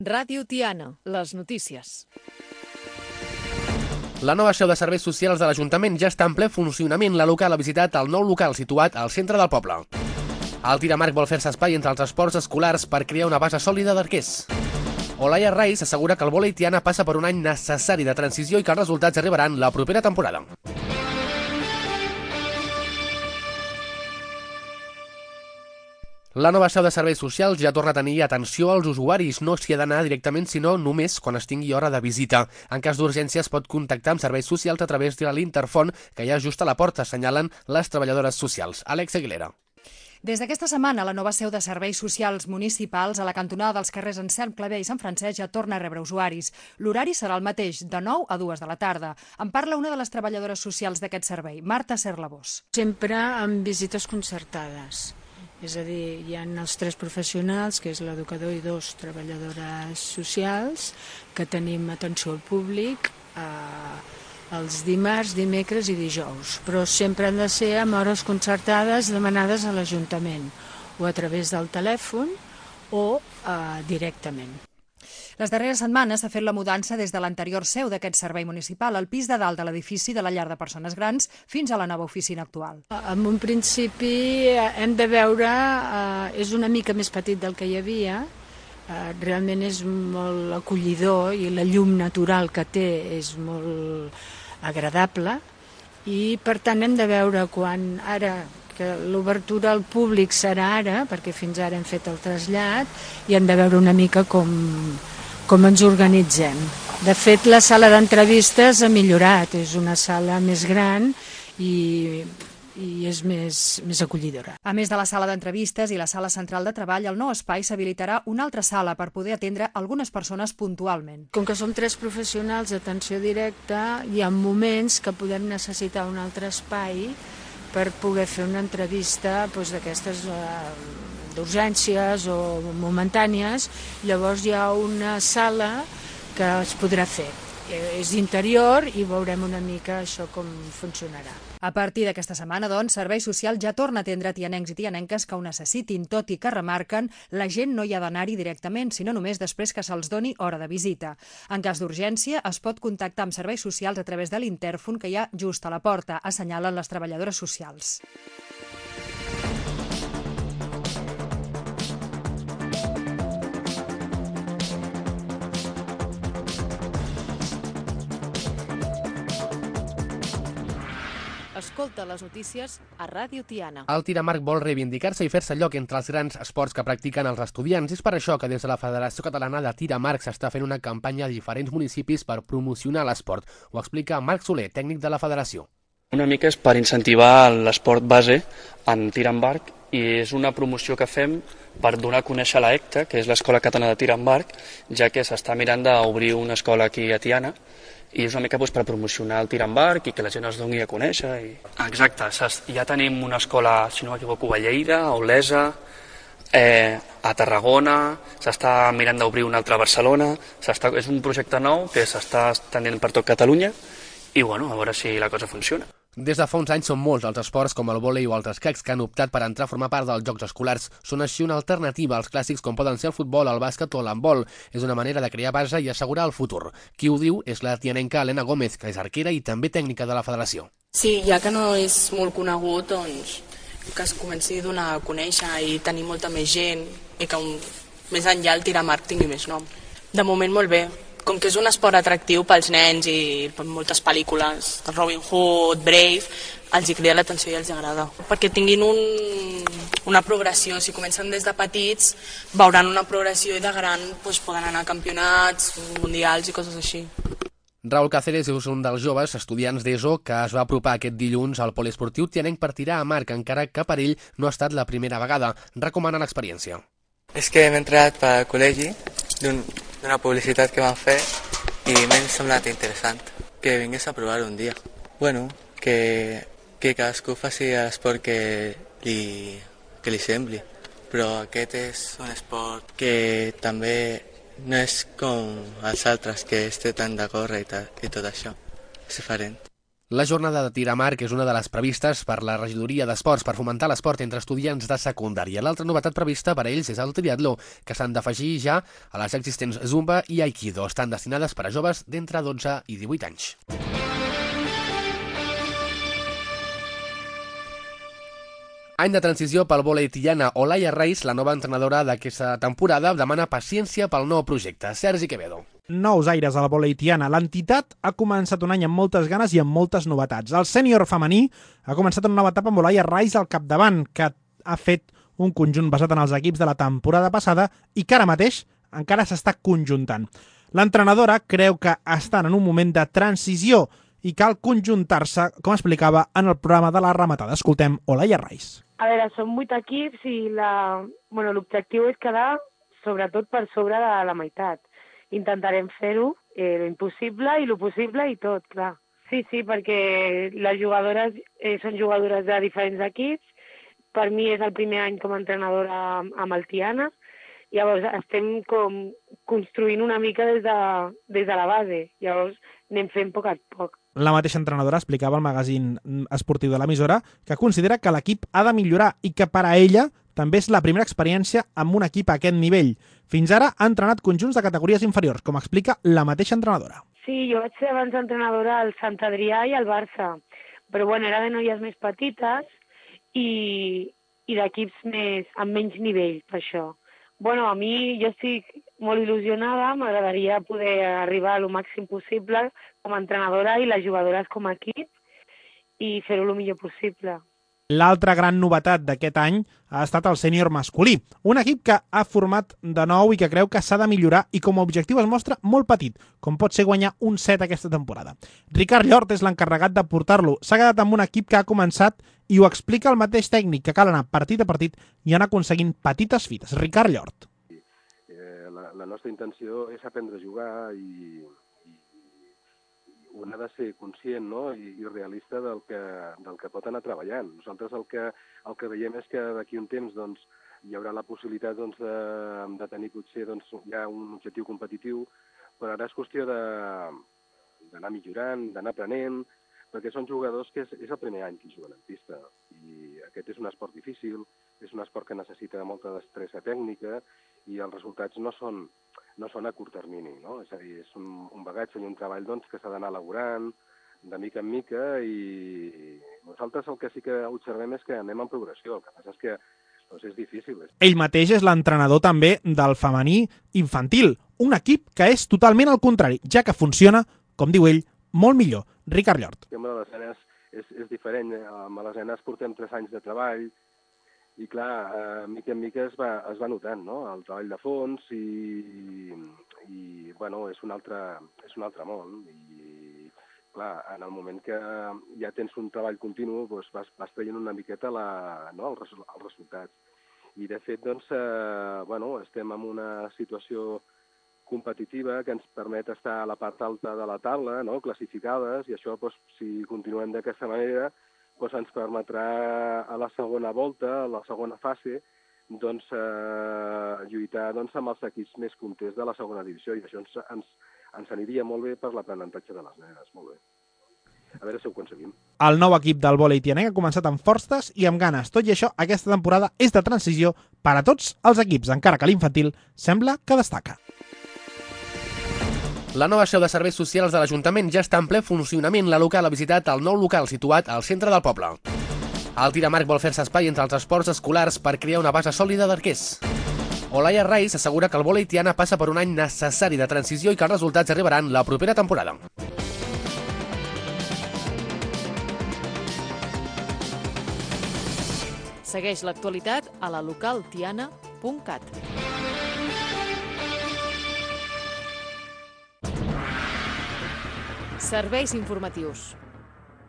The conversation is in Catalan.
Ràdio Tiana, les notícies. La nova seu de serveis socials de l'Ajuntament ja està en ple funcionament. La local ha visitat el nou local situat al centre del poble. El Tiramarc vol fer-se espai entre els esports escolars per crear una base sòlida d'arquers. Olaia Reis assegura que el vòlei tiana passa per un any necessari de transició i que els resultats arribaran la propera temporada. La nova seu de serveis socials ja torna a tenir atenció als usuaris. No s'hi ha d'anar directament, sinó només quan es tingui hora de visita. En cas d'urgència es pot contactar amb serveis socials a través de l'interfon que hi ha just a la porta, assenyalen les treballadores socials. Àlex Aguilera. Des d'aquesta setmana, la nova seu de serveis socials municipals a la cantonada dels carrers Anselm Clavé i Sant Francesc ja torna a rebre usuaris. L'horari serà el mateix, de 9 a 2 de la tarda. En parla una de les treballadores socials d'aquest servei, Marta Serlabós. Sempre amb visites concertades. És a dir, hi ha els 3 professionals, que és l'educador i 2 treballadores socials, que tenim atenció al públic els dimarts, dimecres i dijous. Però sempre han de ser amb hores concertades demanades a l'Ajuntament, o a través del telèfon o directament. Les darreres setmanes s'ha fet la mudança des de l'anterior seu d'aquest servei municipal al pis de dalt de l'edifici de la llar de persones grans fins a la nova oficina actual. En un principi hem de veure, és una mica més petit del que hi havia, realment és molt acollidor i la llum natural que té és molt agradable i per tant hem de veure quan ara que l'obertura al públic serà ara, perquè fins ara hem fet el trasllat i hem de veure una mica com ens organitzem. De fet, la sala d'entrevistes ha millorat, és una sala més gran i és més acollidora. A més de la sala d'entrevistes i la sala central de treball, al nou espai s'habilitarà una altra sala per poder atendre algunes persones puntualment. Com que som 3 professionals d'atenció directa, hi ha moments que podem necessitar un altre espai per poder fer una entrevista d'aquestes d'urgències o momentànies. Llavors hi ha una sala que es podrà fer. És interior i veurem una mica això com funcionarà. A partir d'aquesta setmana, doncs, Servei Social ja torna a atendre tianencs i tianenques que ho necessitin, tot i que remarquen la gent no hi ha d'anar-hi directament, sinó només després que se'ls doni hora de visita. En cas d'urgència, es pot contactar amb Serveis Socials a través de l'intèrfon que hi ha just a la porta, assenyalen les treballadores socials. Escolta les notícies a Ràdio Tiana. El Tiramarc vol reivindicar-se i fer-se lloc entre els grans esports que practiquen els estudiants. És per això que des de la Federació Catalana de Tiramarc s'està fent una campanya a diferents municipis per promocionar l'esport. Ho explica Marc Soler, tècnic de la Federació. Una mica és per incentivar l'esport base en tir amb arc i és una promoció que fem per donar a conèixer la ECTA, que és l'Escola Catalana de Tir amb Arc, ja que s'està mirant d'obrir una escola aquí a Tiana i és una mica per promocionar el tir amb arc i que la gent es doni a conèixer. Exacte, ja tenim una escola, si no m'equivoco, a Lleida, a Olesa, a Tarragona, s'està mirant d'obrir una altra a Barcelona, és un projecte nou que s'està estenent per tot Catalunya i a veure si la cosa funciona. Des de fa uns anys són molts els esports com el vòlei o els escacs que han optat per entrar a formar part dels Jocs Escolars. Són així una alternativa als clàssics com poden ser el futbol, el bàsquet o l'handbol. És una manera de crear base i assegurar el futur. Qui ho diu és la tianenca Elena Gómez, que és arquera i també tècnica de la Federació. Sí, ja que no és molt conegut, doncs que es comenci a donar a conèixer i tenir molta més gent i que més enllà el tir amb arc tingui més nom. De moment molt bé. Com que és un esport atractiu pels nens i per moltes pel·lícules, Robin Hood, Brave, els hi crida l'atenció i els agrada. Perquè tinguin una progressió, si comencen des de petits, veuran una progressió i de gran poden anar a campionats, mundials i coses així. Raúl Cáceres és un dels joves estudiants d'ESO que es va apropar aquest dilluns al poliesportiu tianenc per tirar a marc, encara que per ell no ha estat la primera vegada. Recomana l'experiència. És que hem entrat pel col·legi d'una publicitat que van fer i m'ha semblat interessant que vingués a provar un dia. Bueno, que cadascú faci l'esport que li sembli, però aquest és un esport que també no és com els altres, que es té tant de córrer i tot això. És diferent. La jornada de tir amb arc és una de les previstes per la regidoria d'esports per fomentar l'esport entre estudiants de secundària. L'altra novetat prevista per a ells és el triatló, que s'han d'afegir ja a les existents Zumba i Aikido. Estan destinades per a joves d'entre 12 i 18 anys. Any de transició pel vòlei Tiana. Olaia Reis, la nova entrenadora d'aquesta temporada, demana paciència pel nou projecte. Sergi Quevedo. Nous aires a la vòlei Tiana. L'entitat ha començat un any amb moltes ganes i amb moltes novetats. El sènior femení ha començat una nova etapa amb Olaia Reis al capdavant, que ha fet un conjunt basat en els equips de la temporada passada i que ara mateix encara s'està conjuntant. L'entrenadora creu que estan en un moment de transició i cal conjuntar-se, com explicava en el programa de la rematada. Escoltem Olaia Reis. A veure, són 8 equips i l'objectiu és quedar sobretot per sobre de la meitat. Intentarem fer-ho, l'impossible i lo possible i tot, clar. Sí, perquè les jugadores són jugadores de diferents equips. Per mi és el primer any com a entrenadora amb el Tiana. Llavors estem com construint una mica des de la base. Llavors anem fent poc a poc. La mateixa entrenadora explicava al magazín esportiu de l'emissora que considera que l'equip ha de millorar i que per a ella també és la primera experiència amb un equip a aquest nivell. Fins ara ha entrenat conjunts de categories inferiors, com explica la mateixa entrenadora. Sí, jo vaig ser abans entrenadora al Sant Adrià i al Barça, però era de noies més petites i d'equips amb menys nivell, per això. A mi jo estic molt il·lusionada, m'agradaria poder arribar al màxim possible com a entrenadora i les jugadores com a equip i fer-ho el millor possible. L'altra gran novetat d'aquest any ha estat el sènior masculí, un equip que ha format de nou i que creu que s'ha de millorar i com a objectiu es mostra molt petit, com pot ser guanyar un set aquesta temporada. Ricard Llort és l'encarregat de portar-lo. S'ha quedat amb un equip que ha començat i ho explica el mateix tècnic, que cal anar partit a partit i anar aconseguint petites fites. Ricard Llort. La nostra intenció és aprendre a jugar i un ha de ser conscient, no? I realista del que pot anar treballant. Nosaltres el que veiem és que d'aquí un temps hi haurà la possibilitat de tenir potser ja un objectiu competitiu, però ara és qüestió d'anar millorant, d'anar aprenent, perquè són jugadors que és el primer any que juguen en pista i aquest és un esport difícil, és un esport que necessita molta destresa tècnica i els resultats no són a curt termini, no? És a dir, és un bagatge i un treball que s'ha d'anar elaborant de mica en mica i nosaltres el que sí que observem és que anem en progressió, el que passa és que és difícil. Ell mateix és l'entrenador també del femení infantil, un equip que és totalment al contrari, ja que funciona, com diu ell, molt millor. Ricard Llort. El tema de les nenes és diferent. Amb les nenes portem 3 anys de treball i, clar, mica en mica es va notant, no?, el treball de fons i és un altre món. I, clar, en el moment que ja tens un treball continu, vas traient una miqueta els resultats. I, de fet, estem en una situació competitiva que ens permet estar a la part alta de la taula, no?, classificades, i això, si continuem d'aquesta manera, ens permetrà a la segona volta, a la segona fase, lluitar amb els equips més punters de la segona divisió, i això ens aniria molt bé per l'aprenentatge de les nenes, molt bé. A veure si ho aconseguim. El nou equip del vòlei tianenc ha començat amb forces i amb ganes. Tot i això, aquesta temporada és de transició per a tots els equips, encara que l'infantil sembla que destaca. La nova seu de serveis socials de l'Ajuntament ja està en ple funcionament. La local ha visitat el nou local situat al centre del poble. El tir amb arc vol fer-se espai entre els esports escolars per crear una base sòlida d'arquers. Olaia Reis assegura que el vòlei tiana passa per un any necessari de transició i que els resultats arribaran la propera temporada. Segueix l'actualitat a la localtiana.cat. Serveis informatius.